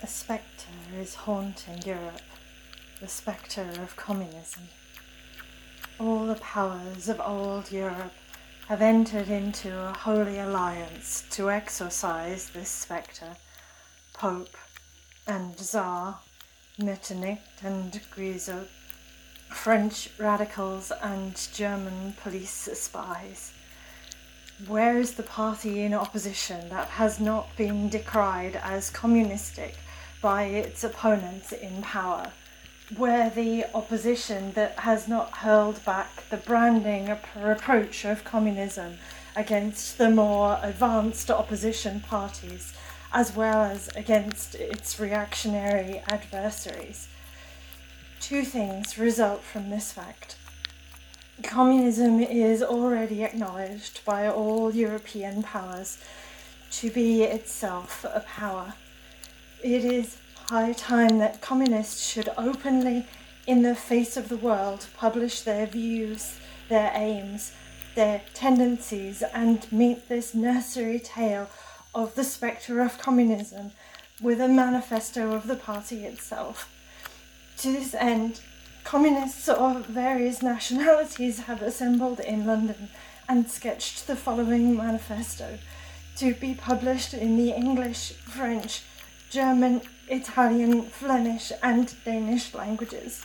A spectre is haunting Europe, the spectre of communism. All the powers of old Europe have entered into a holy alliance to exorcise this spectre. Pope and Tsar, Metternich and Guizot, French radicals and German police spies. Where is the party in opposition that has not been decried as communistic by its opponents in power? Where the opposition that has not hurled back the branding reproach of communism against the more advanced opposition parties, as well as against its reactionary adversaries? Two things result from this fact. Communism is already acknowledged by all European powers to be itself a power. It is high time that communists should openly, in the face of the world, publish their views, their aims, their tendencies, and meet this nursery tale of the spectre of communism with a manifesto of the party itself. To this end, communists of various nationalities have assembled in London and sketched the following manifesto, to be published in the English, French, German, Italian, Flemish, and Danish languages.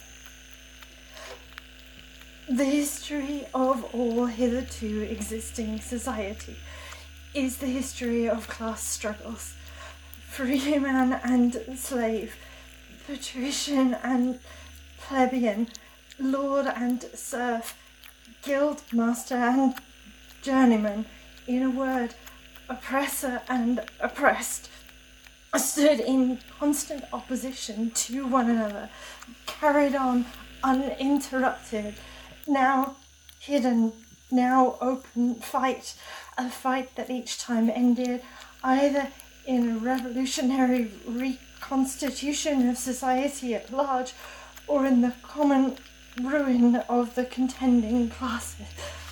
The history of all hitherto existing society is the history of class struggles. Freeman and slave, patrician and plebeian, lord and serf, guild master and journeyman, in a word, oppressor and oppressed, stood in constant opposition to one another, carried on uninterrupted, now hidden, now open fight, a fight that each time ended either in a revolutionary reconstitution of society at large, or in the common ruin of the contending classes.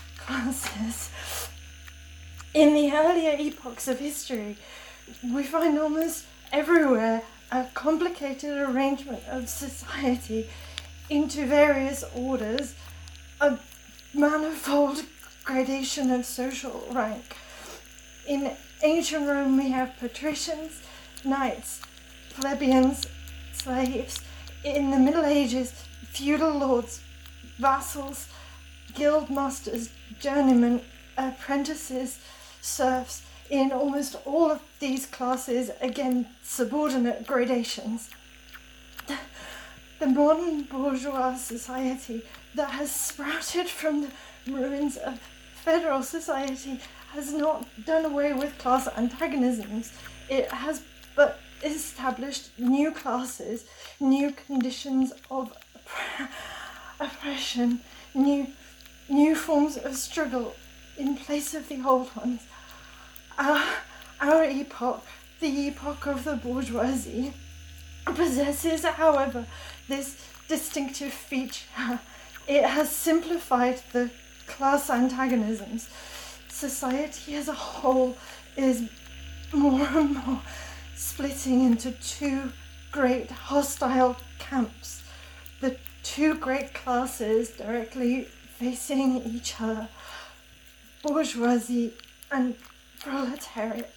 In the earlier epochs of history, we find almost everywhere a complicated arrangement of society into various orders, a manifold gradation of social rank. In ancient Rome we have patricians, knights, plebeians, slaves. In the Middle Ages, feudal lords, vassals, guild masters, journeymen, apprentices, serfs. In almost all of these classes, again, subordinate gradations. The modern bourgeois society that has sprouted from the ruins of feudal society has not done away with class antagonisms. It has but established new classes, new conditions of oppression, new forms of struggle in place of the old ones. Our epoch, the epoch of the bourgeoisie, possesses, however, this distinctive feature. It has simplified the class antagonisms. Society as a whole is more and more splitting into two great hostile camps, the two great classes directly facing each other, bourgeoisie and proletariat.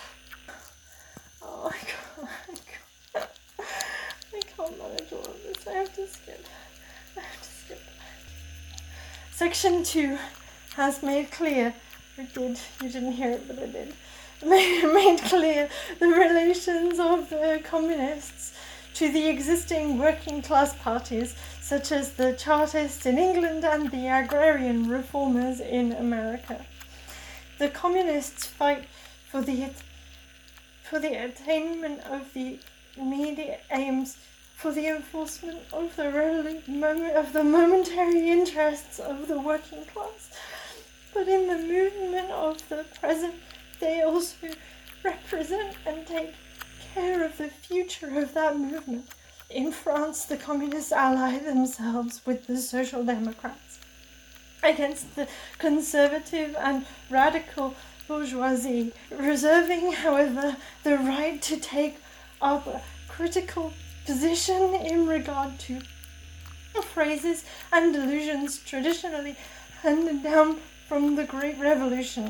Oh my god, I can't manage all of this. I have to skip. Section 2 has made clear, you didn't hear it, but I did, made clear the relations of the communists to the existing working class parties, such as the Chartists in England and the agrarian reformers in America. The communists fight for the attainment of the immediate aims, for the enforcement of the momentary interests of the working class. But in the movement of the present, they also represent and take care of the future of that movement. In France, the communists ally themselves with the Social Democrats against the conservative and radical bourgeoisie, reserving, however, the right to take up critical position in regard to phrases and delusions traditionally handed down from the Great Revolution.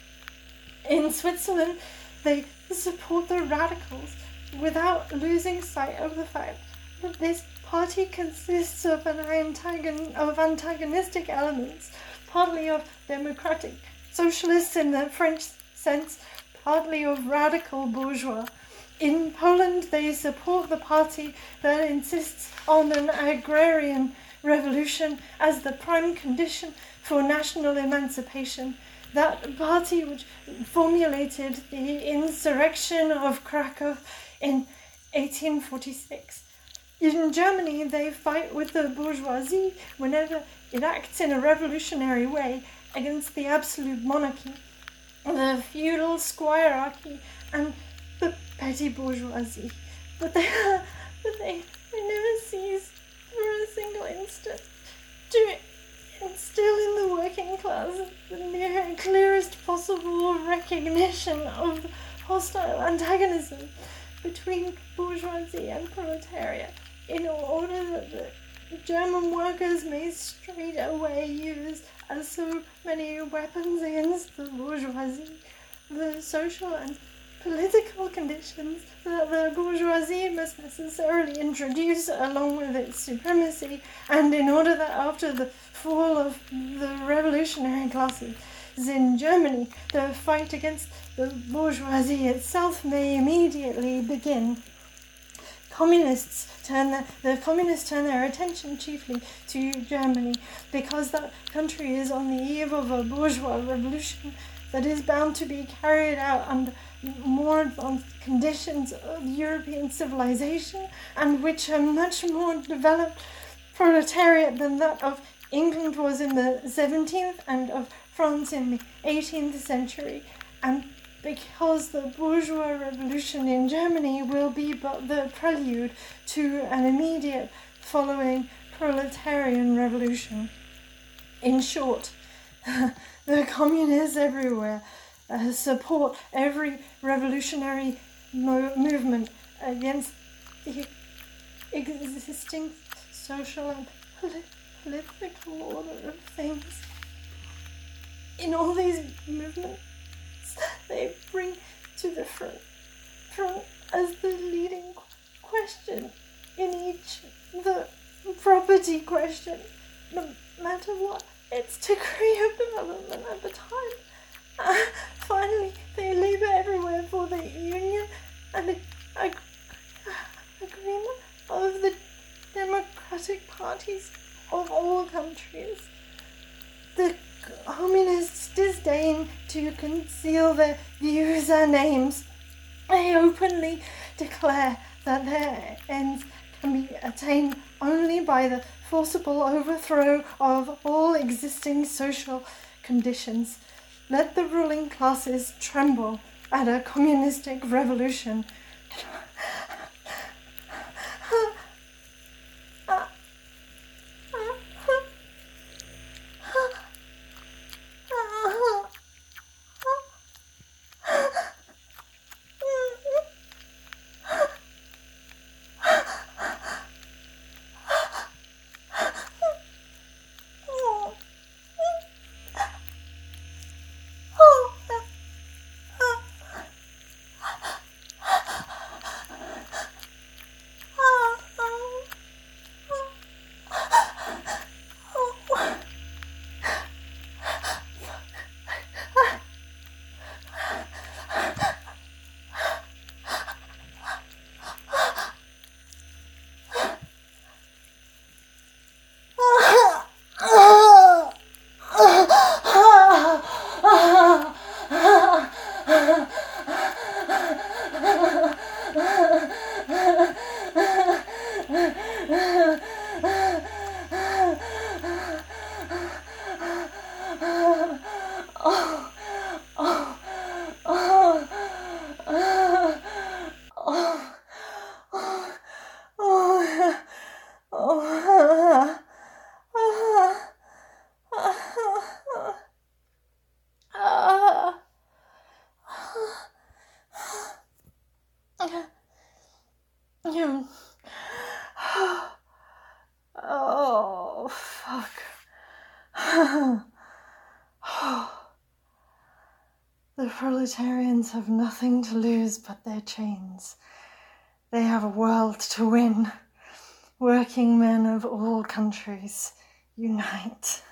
In Switzerland, they support the radicals without losing sight of the fact that this party consists of antagonistic elements, partly of democratic socialists in the French sense, partly of radical bourgeois. In Poland, they support the party that insists on an agrarian revolution as the prime condition for national emancipation. That party which formulated the insurrection of Krakow in 1846. In Germany, they fight with the bourgeoisie whenever it acts in a revolutionary way against the absolute monarchy, the feudal squirearchy, and the petty bourgeoisie. But they never cease for a single instant to instill in the working class the clearest possible recognition of hostile antagonism between bourgeoisie and proletariat, in order that the German workers may straight away use as so many weapons against the bourgeoisie the social and political conditions that the bourgeoisie must necessarily introduce along with its supremacy, and in order that after the fall of the revolutionary classes in Germany, the fight against the bourgeoisie itself may immediately begin. The communists turn their attention chiefly to Germany because that country is on the eve of a bourgeois revolution that is bound to be carried out under more advanced conditions of European civilization, and which are much more developed proletariat than that of England was in the 17th and of France in the 18th century. And because the bourgeois revolution in Germany will be but the prelude to an immediate following proletarian revolution. In short, the communists everywhere support every revolutionary movement against the existing social and political order of things. In all these movements, they bring to the front as the leading question in each the property question, no matter what its degree of development at the time. Finally, they labour everywhere for the union and agreement of the democratic parties of all countries. The communists disdain to conceal their views and aims. They openly declare that their ends can be attained only by the forcible overthrow of all existing social conditions. Let the ruling classes tremble at a communistic revolution. Oh, fuck. The proletarians have nothing to lose but their chains. They have a world to win. Working men of all countries, unite.